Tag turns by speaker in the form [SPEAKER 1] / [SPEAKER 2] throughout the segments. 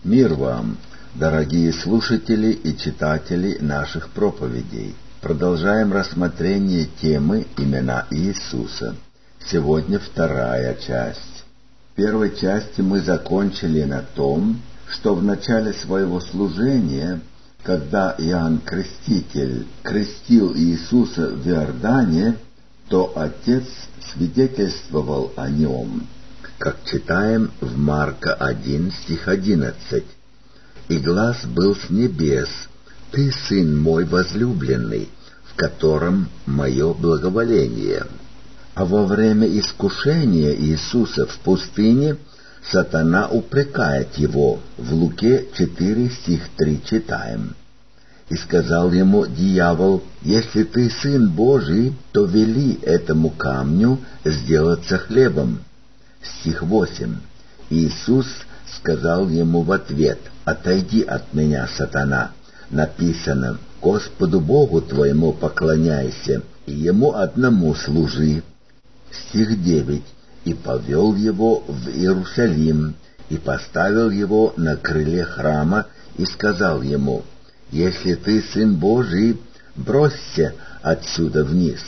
[SPEAKER 1] Мир вам, дорогие слушатели и читатели наших проповедей. Продолжаем рассмотрение темы «Имена Иисуса». Сегодня вторая часть. В первой части мы закончили на том, что в начале своего служения, когда Иоанн Креститель крестил Иисуса в Иордане, то Отец свидетельствовал о нем, как читаем в Марка 1, стих 11. «И глас был с небес: Ты, Сын мой возлюбленный, в котором мое благоволение». А во время искушения Иисуса в пустыне сатана упрекает его. В Луке 4, стих 3 читаем: «И сказал ему дьявол: если ты Сын Божий, то вели этому камню сделаться хлебом». Стих 8. Иисус сказал ему в ответ: «Отойди от меня, сатана, написано: Господу Богу твоему поклоняйся, и Ему одному служи». Стих 9. «И повел его в Иерусалим, и поставил его на крыле храма, и сказал ему: если ты Сын Божий, бросься отсюда вниз».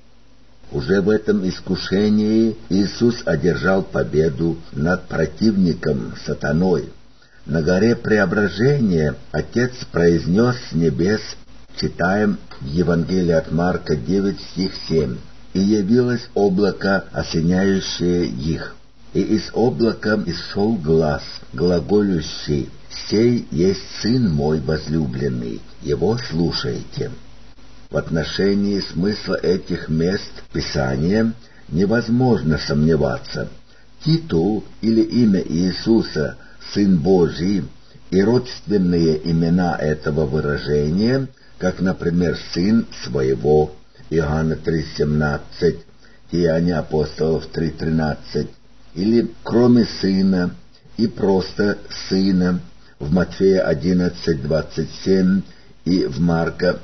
[SPEAKER 1] Уже в этом искушении Иисус одержал победу над противником сатаной. На горе Преображения Отец произнес с небес, читаем в Евангелии от Марка 9, стих 7: «И явилось облако, осеняющее их, и из облака исшел глас, глаголющий: сей есть Сын мой возлюбленный, его слушайте». В отношении смысла этих мест Писания невозможно сомневаться. Титул или имя Иисуса «Сын Божий» и родственные имена этого выражения, как, например, «Сын своего» Иоанна 3,17, Деяния апостолов 3,13, или «кроме Сына» и просто «Сына» в Матфея 11,27 и в Марка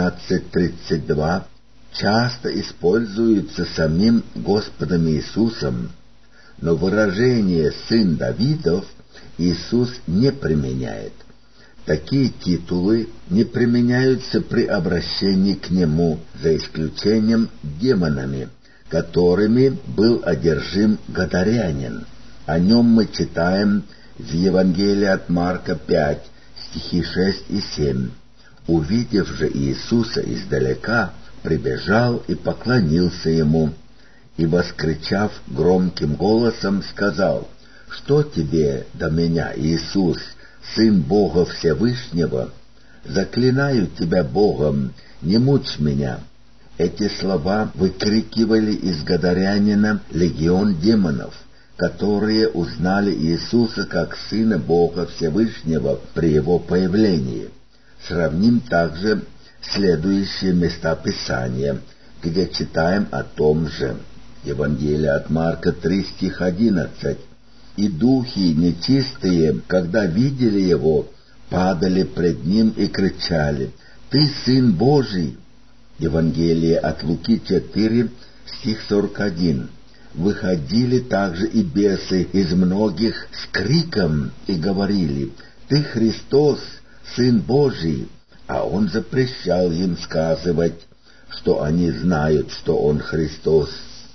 [SPEAKER 1] 13:32, часто используются самим Господом Иисусом, но выражение «Сын Давидов» Иисус не применяет. Такие титулы не применяются при обращении к Нему, за исключением демонами, которыми был одержим Гадарянин. О нем мы читаем в Евангелии от Марка 5, стихи 6 и 7. «Увидев же Иисуса издалека, прибежал и поклонился Ему, и, воскричав громким голосом, сказал: Что тебе до меня, Иисус, Сын Бога Всевышнего? Заклинаю тебя Богом, не мучь меня». Эти слова выкрикивали из Гадарянина легион демонов, которые узнали Иисуса как Сына Бога Всевышнего при Его появлении. Сравним также следующие места Писания, где читаем о том же. Евангелие от Марка 3, стих 11. «И духи нечистые, когда видели Его, падали пред Ним и кричали: Ты Сын Божий». Евангелие от Луки 4, стих 41. «Выходили также и бесы из многих с криком и говорили: Ты Христос, Сын Божий». А Он запрещал им сказывать, что они знают, что Он Христос.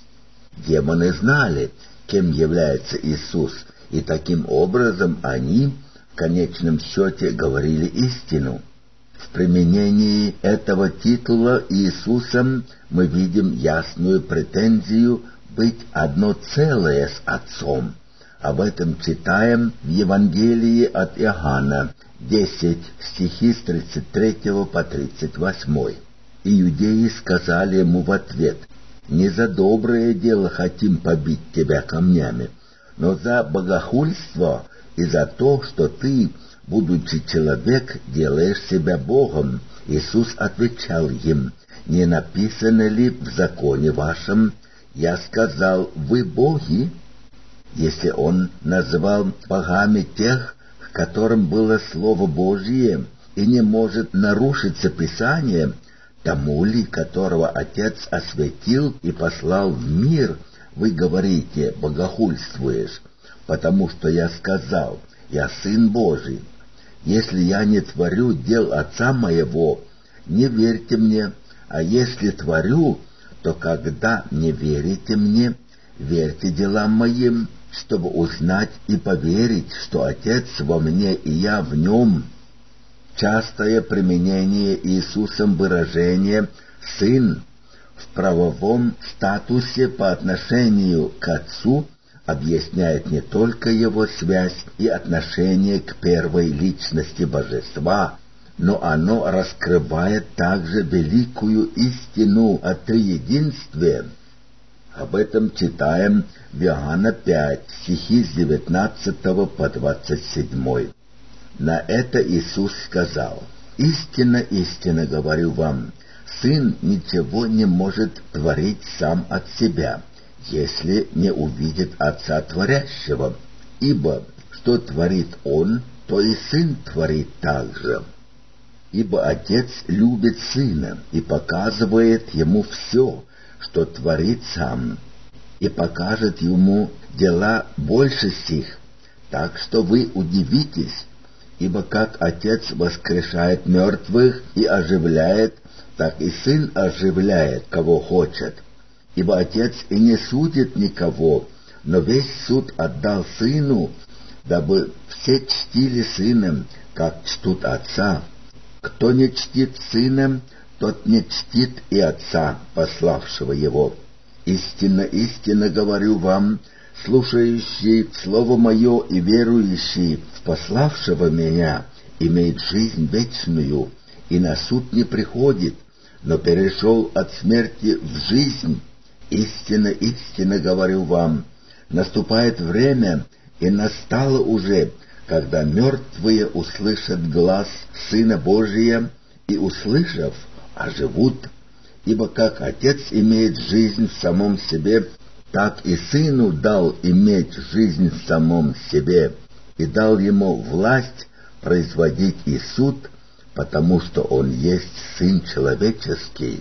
[SPEAKER 1] Демоны знали, кем является Иисус, и таким образом они, в конечном счете, говорили истину. В применении этого титула Иисусом мы видим ясную претензию быть одно целое с Отцом. Об этом читаем в Евангелии от Иоанна 10, стихи с 33 по 38. «И иудеи сказали ему в ответ: Не за доброе дело хотим побить тебя камнями, но за богохульство и за то, что ты, будучи человек, делаешь себя Богом». Иисус отвечал им: «Не написано ли в законе вашем: я сказал, вы боги?» Если Он назвал богами тех, к которым было Слово Божие, и не может нарушиться Писание, тому ли, которого Отец осветил и послал в мир, вы говорите: богохульствуешь, потому что я сказал: я Сын Божий. Если я не творю дел Отца моего, не верьте мне, а если творю, то когда не верите мне, верьте делам моим, чтобы узнать и поверить, что Отец во мне и я в нем». Частое применение Иисусом выражения «Сын» в правовом статусе по отношению к Отцу объясняет не только его связь и отношение к первой личности Божества, но оно раскрывает также великую истину о триединстве. Об этом читаем в Иоанна 5, стихи с 19 по 27. На это Иисус сказал: «Истинно, истинно говорю вам, Сын ничего не может творить сам от себя, если не увидит Отца Творящего, ибо что творит Он, то и Сын творит также. Ибо Отец любит Сына и показывает Ему все, что творит Сам, и покажет Ему дела больше сих, так что вы удивитесь, ибо как Отец воскрешает мертвых и оживляет, так и Сын оживляет, кого хочет. Ибо Отец и не судит никого, но весь суд отдал Сыну, дабы все чтили Сына, как чтут Отца. Кто не чтит Сына, тот не чтит и Отца, пославшего Его. Истинно, истинно говорю вам, слушающий Слово Мое и верующий в пославшего Меня имеет жизнь вечную, и на суд не приходит, но перешел от смерти в жизнь. Истинно, истинно говорю вам, наступает время, и настало уже, когда мертвые услышат глас Сына Божия, и, услышав, оживут. Ибо как Отец имеет жизнь в самом себе, так и Сыну дал иметь жизнь в самом себе, и дал Ему власть производить и суд, потому что Он есть Сын Человеческий.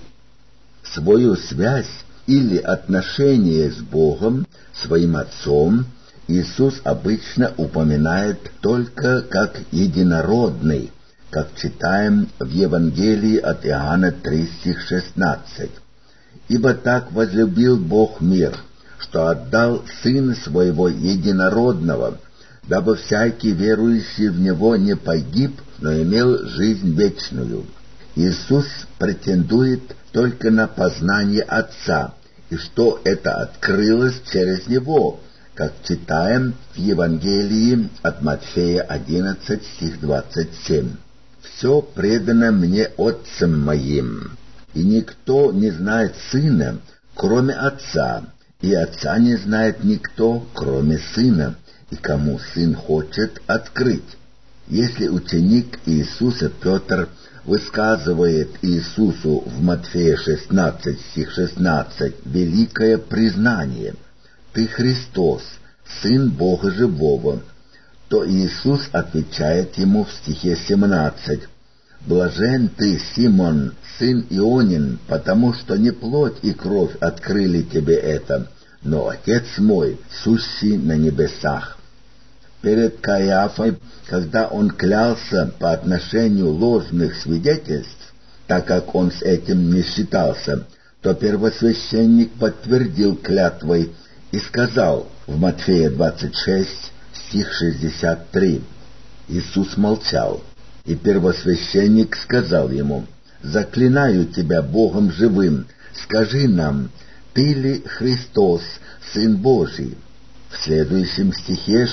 [SPEAKER 1] Свою связь или отношение с Богом, своим Отцом, Иисус обычно упоминает только как единородный, как читаем в Евангелии от Иоанна 3, стих 16. «Ибо так возлюбил Бог мир, что отдал Сына Своего Единородного, дабы всякий верующий в Него не погиб, но имел жизнь вечную». Иисус претендует только на познание Отца, и что это открылось через Него, как читаем в Евангелии от Матфея 11, стих 27. «Все предано мне Отцем Моим, и никто не знает Сына, кроме Отца, и Отца не знает никто, кроме Сына, и кому Сын хочет открыть». Если ученик Иисуса Петр высказывает Иисусу в Матфея 16, стих 16, великое признание: «Ты Христос, Сын Бога Живого», то Иисус отвечает ему в стихе 17: «Блажен ты, Симон, сын Ионин, потому что не плоть и кровь открыли тебе это, но Отец мой, сущий на небесах». Перед Каиафой, когда он клялся по отношению ложных свидетельств, так как он с этим не считался, то первосвященник подтвердил клятвой и сказал в Матфея 26, стих 63. Иисус молчал, и первосвященник сказал ему: «Заклинаю тебя Богом живым, скажи нам, ты ли Христос, Сын Божий?» В следующем стихе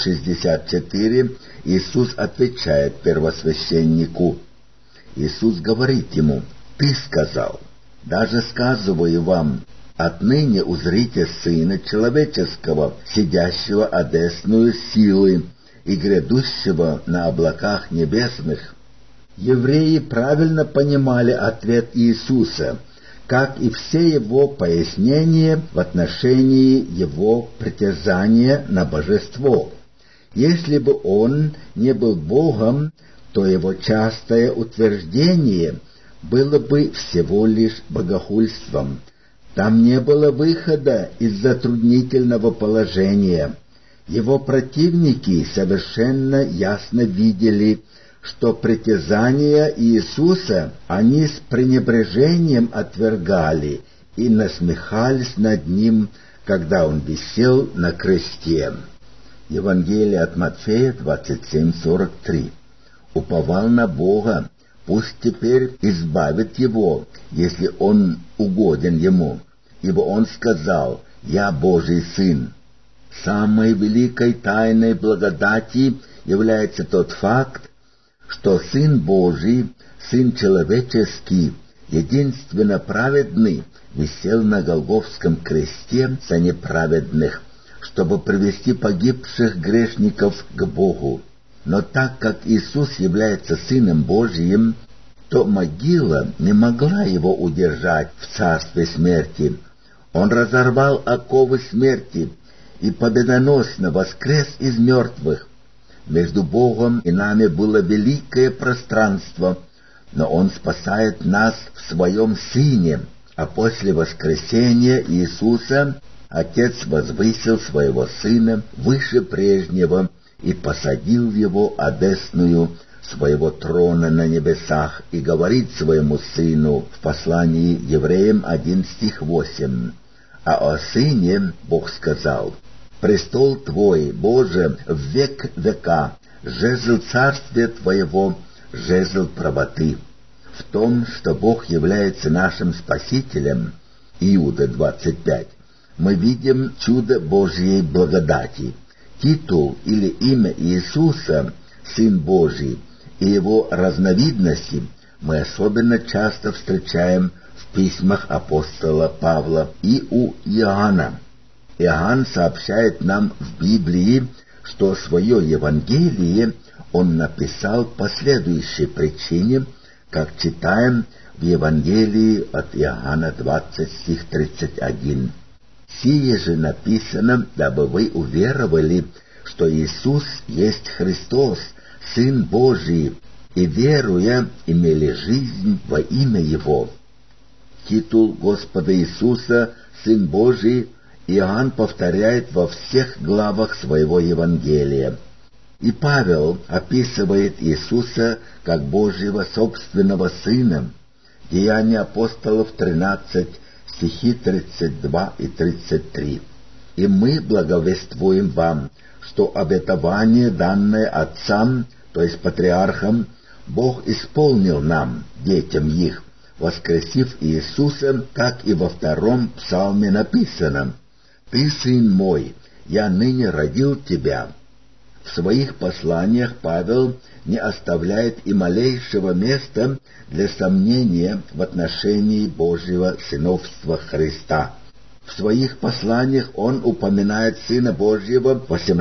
[SPEAKER 1] 64 Иисус отвечает первосвященнику. Иисус говорит ему: «Ты сказал, даже сказываю вам, отныне узрите Сына Человеческого, сидящего одесную силы и грядущего на облаках небесных». Евреи правильно понимали ответ Иисуса, как и все его пояснения в отношении его притязания на божество. Если бы он не был Богом, то его частое утверждение было бы всего лишь богохульством. Там не было выхода из затруднительного положения. Его противники совершенно ясно видели, что притязания Иисуса они с пренебрежением отвергали и насмехались над Ним, когда Он висел на кресте. Евангелие от Матфея 27:43. Уповал на Бога, пусть теперь избавит его, если он угоден ему, ибо он сказал: «Я Божий Сын». Самой великой тайной благодати является тот факт, что Сын Божий, Сын человеческий, единственно праведный, висел на Голгофском кресте за неправедных, чтобы привести погибших грешников к Богу. Но так как Иисус является Сыном Божиим, то могила не могла его удержать в царстве смерти. Он разорвал оковы смерти и победоносно воскрес из мертвых. Между Богом и нами было великое пространство, но Он спасает нас в Своем Сыне, а после воскресения Иисуса Отец возвысил Своего Сына выше прежнего и посадил Его одесную Своего трона на небесах, и говорит Своему Сыну в послании Евреям 11:8. А о Сыне Бог сказал: «Престол Твой, Боже, в век века, жезл царствия Твоего, жезл правоты». В том, что Бог является нашим Спасителем, Иуда 25, мы видим чудо Божьей благодати. Титул или имя Иисуса, Сын Божий, и его разновидности мы особенно часто встречаем в письмах апостола Павла и у Иоанна. Иоанн сообщает нам в Библии, что свое Евангелие он написал по следующей причине, как читаем в Евангелии от Иоанна 20, стих 31. «Сие же написано, дабы вы уверовали, что Иисус есть Христос, Сын Божий, и, веруя, имели жизнь во имя Его». Титул Господа Иисуса, Сын Божий, Иоанн повторяет во всех главах своего Евангелия. И Павел описывает Иисуса как Божьего собственного Сына. Деяния апостолов 13, стихи 32 и 33. «И мы благовествуем вам, что обетование, данное отцам, то есть патриархам, Бог исполнил нам, детям их, воскресив Иисуса, как и во втором псалме написано: «Ты, Сын мой, я ныне родил тебя». В своих посланиях Павел не оставляет и малейшего места для сомнения в отношении Божьего сыновства Христа. В своих посланиях он упоминает Сына Божьего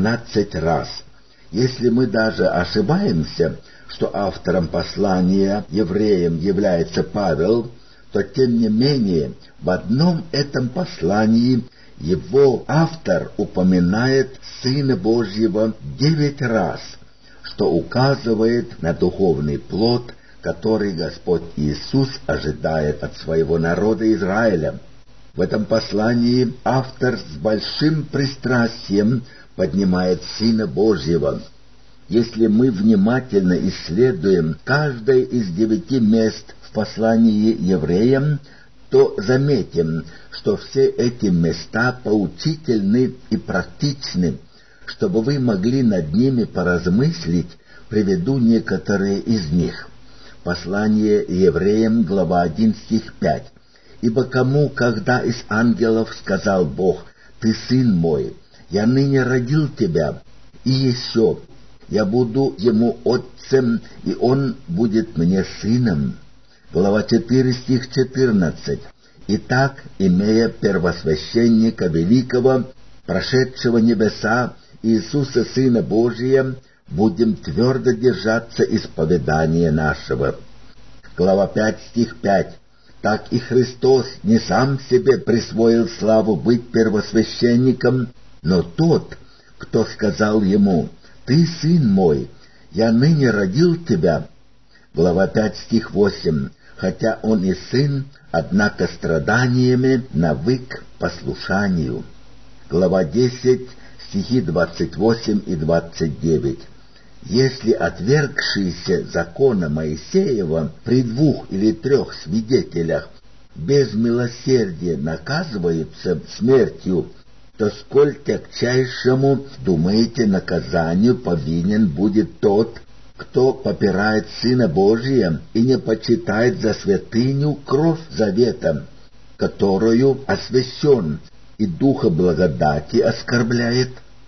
[SPEAKER 1] 18 раз. Если мы даже ошибаемся, что автором послания евреям является Павел, то тем не менее в одном этом послании его автор упоминает Сына Божьего 9 раз, что указывает на духовный плод, который Господь Иисус ожидает от своего народа Израиля. В этом послании автор с большим пристрастием поднимает Сына Божьего. Если мы внимательно исследуем каждое из 9 мест в послании евреям, то заметим, что все эти места поучительны и практичны. Чтобы вы могли над ними поразмыслить, приведу некоторые из них. Послание евреям, глава 1, стих 5. «Ибо кому, когда из ангелов сказал Бог: Ты сын мой, я ныне родил тебя, и еще я буду ему отцем, и он будет мне сыном». Глава 4, стих 14. «Итак, имея первосвященника великого, прошедшего небеса, Иисуса Сына Божия, будем твердо держаться исповедания нашего». Глава 5, стих 5. «Так и Христос не сам себе присвоил славу быть первосвященником, но тот, кто сказал ему: Ты сын мой, я ныне родил тебя». Глава 5, стих 8. «Хотя он и сын, однако страданиями навык послушанию». Глава 10, стихи 28 и 29. «Если отвергшиеся закона Моисеева при 2 или 3 свидетелях без милосердия наказываются смертью, то сколь тягчайшему, думаете, наказанию повинен будет тот, кто попирает Сына Божия и не почитает за святыню кровь завета, которую освящен, и Духа благодати оскорбляет».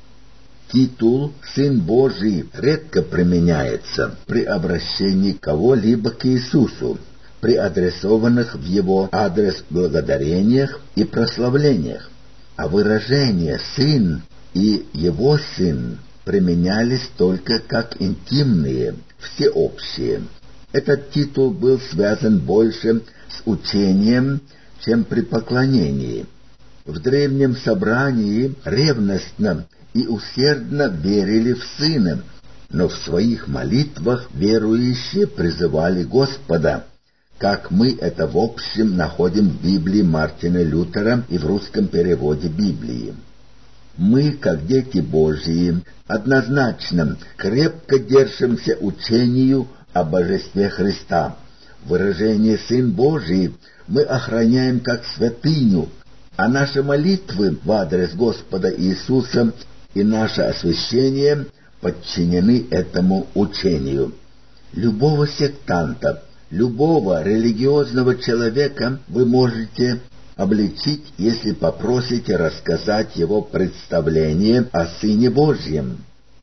[SPEAKER 1] Титул «Сын Божий» редко применяется при обращении кого-либо к Иисусу, при адресованных в его адрес благодарениях и прославлениях, а выражения «сын» и «его сын» применялись только как интимные, всеобщие. Этот титул был связан больше с учением, чем при поклонении. В древнем собрании ревностно и усердно верили в Сына, но в своих молитвах верующие призывали Господа, как мы это в общем находим в Библии Мартина Лютера и в русском переводе Библии. Мы, как дети Божьи, однозначно крепко держимся учению о божестве Христа. Выражение «Сын Божий» мы охраняем как святыню, а наши молитвы в адрес Господа Иисуса и наше освящение подчинены этому учению. Любого сектанта, любого религиозного человека вы можете обличить, если попросите рассказать его представление о Сыне Божьем.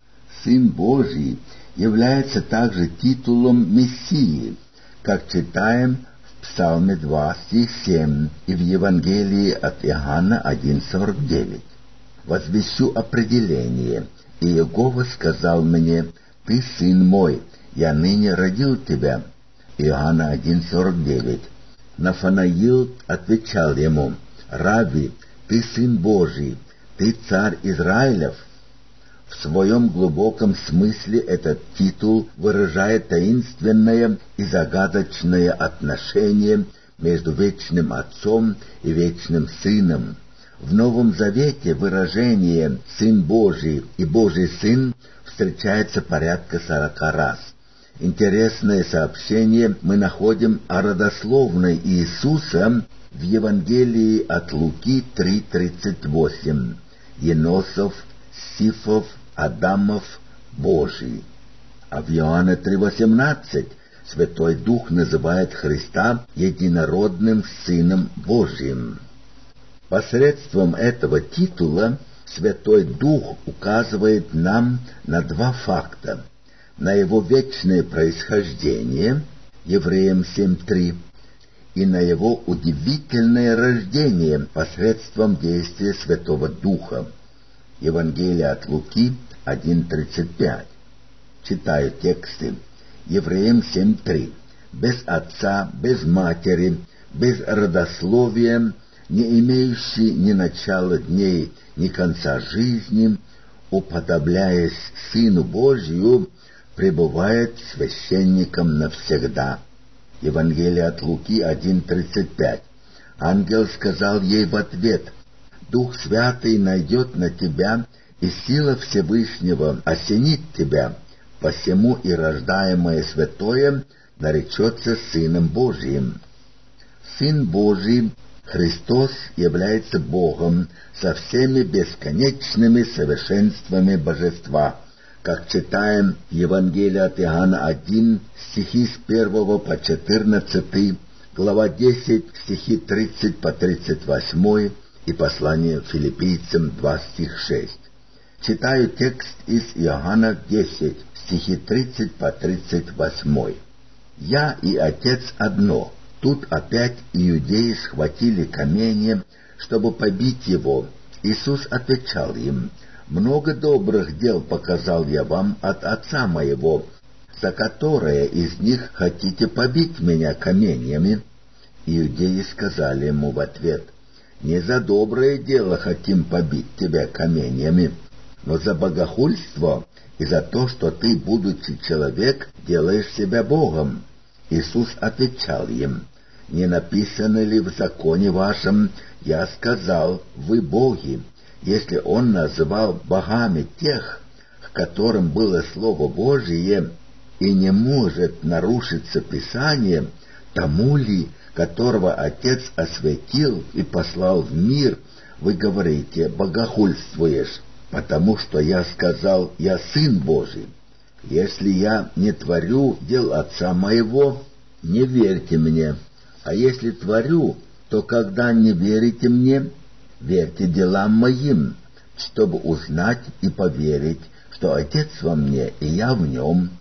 [SPEAKER 1] Сын Божий является также титулом Мессии, как читаем в Псалме 2, стих 7 и в Евангелии от Иоанна 1:49. «Возвещу определение, и Иегова сказал мне: Ты сын мой, я ныне родил тебя». Иоанна 1:49. Нафанаил отвечал ему: «Рави, ты сын Божий, ты царь Израилев». В своем глубоком смысле этот титул выражает таинственное и загадочное отношение между вечным Отцом и вечным Сыном. В Новом Завете выражение «Сын Божий» и «Божий Сын» встречается порядка 40 раз. Интересное сообщение мы находим о родословной Иисуса в Евангелии от Луки 3:38. Еносов, Сифов, Адамов, Божий. А в Иоанна 3:18 Святой Дух называет Христа единородным Сыном Божьим. Посредством этого титула Святой Дух указывает нам на 2 факта: на его вечное происхождение, Евреям 7:3, и на его удивительное рождение посредством действия Святого Духа, Евангелие от Луки 1:35. Читаю тексты. Евреям 7:3. «Без отца, без матери, без родословия, не имеющий ни начала дней, ни конца жизни, уподобляясь Сыну Божию, пребывает священником навсегда». Евангелие от Луки 1:35. Ангел сказал ей в ответ: «Дух Святый найдет на тебя, и сила Всевышнего осенит тебя, посему и рождаемое святое наречется Сыном Божиим». Сын Божий, Христос, является Богом со всеми бесконечными совершенствами божества, как читаем в Евангелии от Иоанна 1, стихи с 1 по 14, глава 10, стихи 30 по 38 и послание Филиппийцам 2, стих 6. Читаю текст из Иоанна 10, стихи 30 по 38. «Я и Отец одно». Тут опять иудеи схватили камни, чтобы побить его. Иисус отвечал им: «Много добрых дел показал я вам от Отца моего, за которое из них хотите побить меня камнями?» Иудеи сказали ему в ответ: «Не за доброе дело хотим побить тебя камнями, но за богохульство и за то, что ты, будучи человек, делаешь себя Богом». Иисус отвечал им: «Не написано ли в законе вашем: я сказал, вы боги? если он называл богами тех, к которым было Слово Божие, и не может нарушиться Писание, тому ли, которого Отец осветил и послал в мир, вы говорите, богохульствуешь, потому что я сказал, я Сын Божий. Если я не творю дел Отца моего, не верьте мне, а если творю, то когда не верите мне, верьте делам моим, чтобы узнать и поверить, что Отец во мне, и я в нем.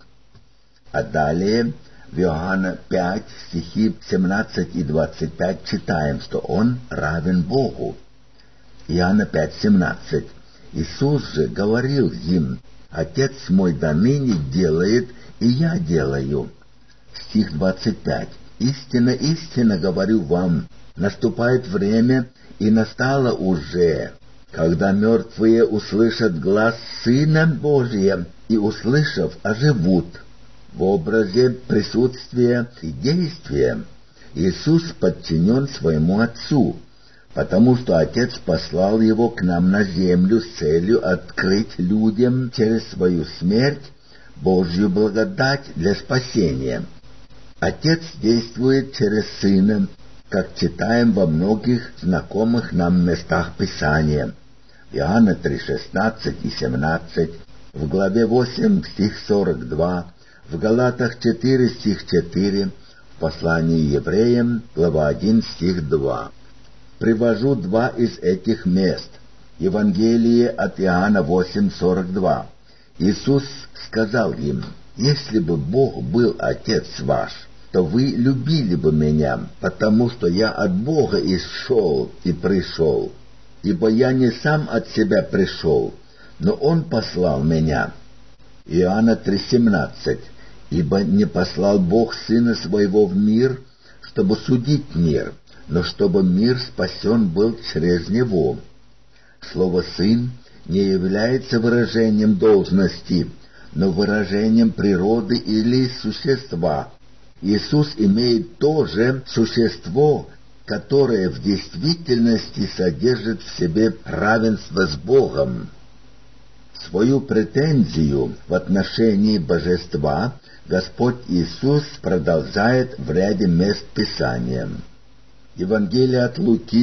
[SPEAKER 1] А далее в Иоанна 5, стихи 17 и 25 читаем, что Он равен Богу. Иоанна 5, 17. Иисус же говорил им, Отец мой до ныне делает, и я делаю. Стих 25. Истинно, истинно говорю вам, наступает время, и настало уже, когда мертвые услышат глас Сына Божия, и, услышав, оживут. В образе присутствия и действия Иисус подчинен своему Отцу, потому что Отец послал Его к нам на землю с целью открыть людям через свою смерть Божью благодать для спасения. Отец действует через Сына, как читаем во многих знакомых нам местах Писания. Иоанна 3:16 и 17, в главе 8 стих 42, в Галатах 4 стих 4, в послании евреям, глава 1 стих 2. Привожу два из этих мест. Евангелие от Иоанна 8:42. Иисус сказал им, «Если бы Бог был Отец ваш, то вы любили бы Меня, потому что Я от Бога исшел и пришел. Ибо Я не сам от себя пришел, но Он послал Меня». Иоанна 3:17. «Ибо не послал Бог Сына Своего в мир, чтобы судить мир, но чтобы мир спасен был через Него». Слово «сын» не является выражением должности, но выражением природы или существа. Иисус имеет то же существо, которое в действительности содержит в себе равенство с Богом. Свою претензию в отношении божества Господь Иисус продолжает в ряде мест Писания. Евангелие от Луки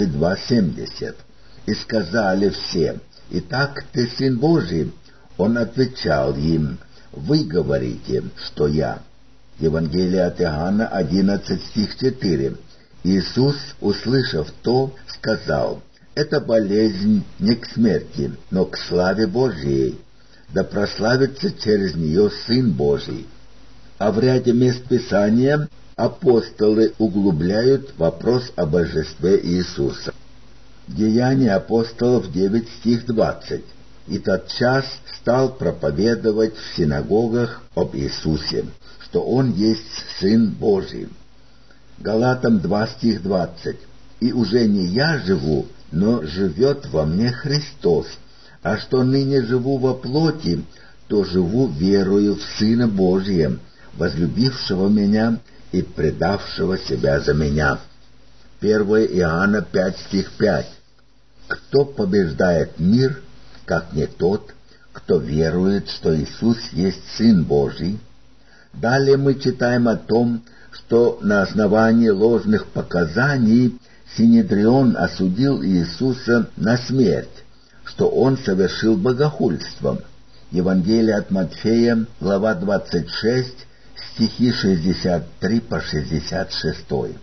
[SPEAKER 1] 22:70. «И сказали все, итак, ты Сын Божий?» Он отвечал им, «Вы говорите, что я». Евангелие от Иоанна 11 стих 4. Иисус, услышав то, сказал, «Это болезнь не к смерти, но к славе Божьей, да прославится через нее Сын Божий». А в ряде мест Писания апостолы углубляют вопрос о божестве Иисуса. Деяния апостолов 9 стих 20. «И тотчас стал проповедовать в синагогах об Иисусе, что Он есть Сын Божий». Галатам 2 стих 20. «И уже не я живу, но живет во мне Христос, а что ныне живу во плоти, то живу верою в Сына Божия, возлюбившего меня и предавшего себя за меня». 1 Иоанна 5 стих 5. «Кто побеждает мир, как не тот, кто верует, что Иисус есть Сын Божий?» Далее мы читаем о том, что на основании ложных показаний Синедрион осудил Иисуса на смерть, что Он совершил богохульство. Евангелие от Матфея, глава 26, стихи 63 по 66.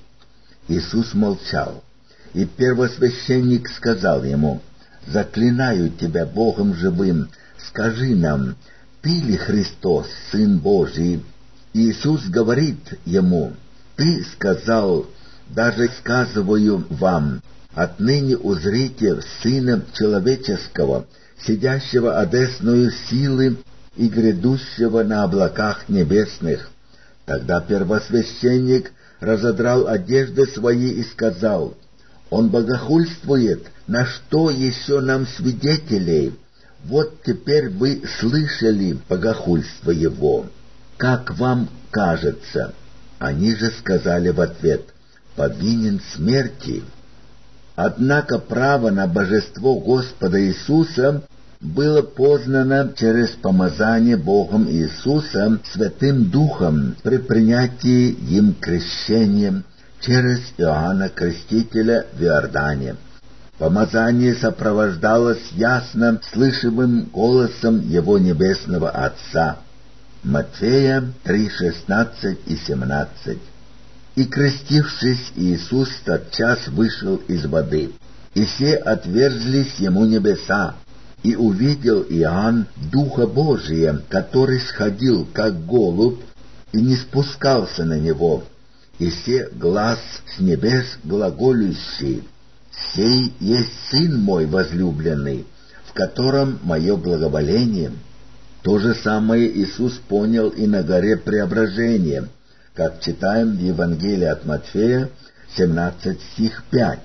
[SPEAKER 1] Иисус молчал, и первосвященник сказал Ему, «Заклинаю Тебя Богом живым, скажи нам, Ты ли Христос, Сын Божий?» Иисус говорит ему, «Ты сказал, даже сказываю вам, отныне узрите Сына Человеческого, сидящего одесную силы и грядущего на облаках небесных». Тогда первосвященник разодрал одежды свои и сказал, «Он богохульствует, на что еще нам свидетелей? Вот теперь вы слышали богохульство его. Как вам кажется?» Они же сказали в ответ, «Повинен смерти». Однако право на божество Господа Иисуса было познано через помазание Богом Иисуса Святым Духом при принятии им крещения через Иоанна Крестителя в Иордане. Помазание сопровождалось ясно слышимым голосом Его Небесного Отца. Матфея 3:16 и 17. «И, крестившись, Иисус тотчас вышел из воды, и все отверзлись Ему небеса, и увидел Иоанн Духа Божия, который сходил, как голубь, и не спускался на Него, и се глас с небес глаголющий: «Сей есть Сын мой возлюбленный, в котором мое благоволение». То же самое Иисус понял и на горе Преображения, как читаем в Евангелии от Матфея, 17 стих 5.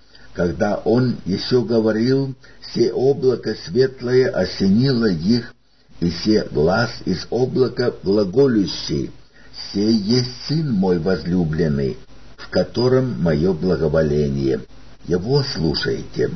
[SPEAKER 1] Когда Он еще говорил, се облако светлое осенило их, и се глас из облака глаголющий: «Сей есть Сын мой возлюбленный, в котором мое благоволение. Его слушайте».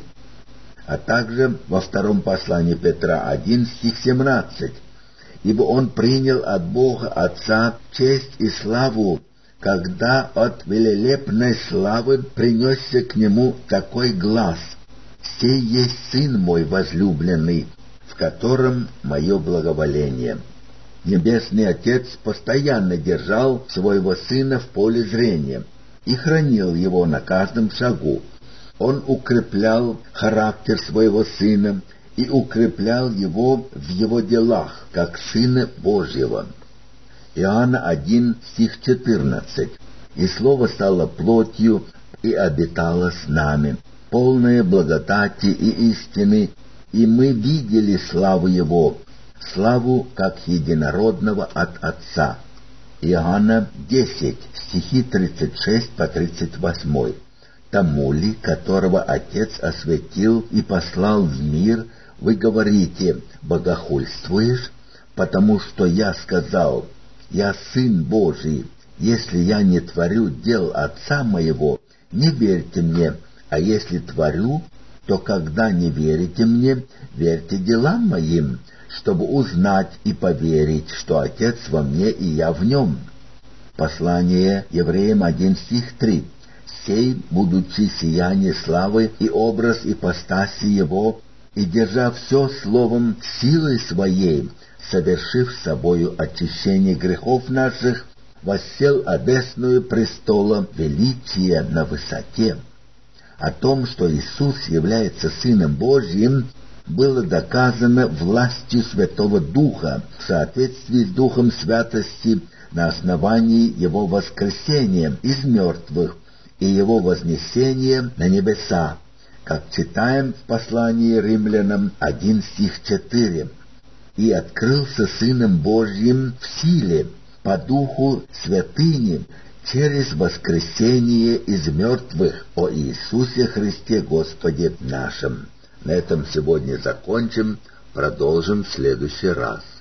[SPEAKER 1] А также во втором послании Петра 1 стих 17. «Ибо Он принял от Бога Отца честь и славу, когда от велелепной славы принесся к Нему такой глас: «Сей есть Сын мой возлюбленный, в котором мое благоволение». Небесный Отец постоянно держал своего Сына в поле зрения и хранил Его на каждом шагу. Он укреплял характер своего Сына и укреплял Его в Его делах, как Сына Божьего. Иоанна 1, стих 14. «И Слово стало плотью и обитало с нами, полное благодати и истины, и мы видели славу Его, славу как единородного от Отца». Иоанна 10, стихи 36 по 38. «Тому ли, которого Отец осветил и послал в мир, вы говорите: богохульствуешь? Потому что я сказал: я Сын Божий. Если я не творю дел Отца моего, не верьте мне, а если творю, то когда не верите мне, верьте делам моим, чтобы узнать и поверить, что Отец во мне и я в нем». Послание Евреям 1 стих 3. «Сей, будучи сияние славы и образ ипостаси Его, и держа все словом силой своей, совершив собою очищение грехов наших, воссел одесную престола величия на высоте». О том, что Иисус является Сыном Божьим, было доказано властью Святого Духа в соответствии с Духом Святости на основании Его воскресения из мертвых и Его вознесения на небеса, как читаем в послании Римлянам 1 стих 4. «И открылся Сыном Божьим в силе, по Духу святыни, через воскресение из мертвых о Иисусе Христе Господе нашем». На этом сегодня закончим, продолжим в следующий раз.